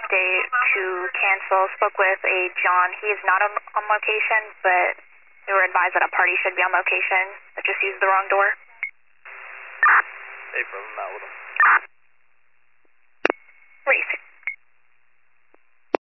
update to cancel. Spoke with a John. He is not on location, but they were advised that a party should be on location that just used the wrong door. Hey, bro, I'm out with him. Race.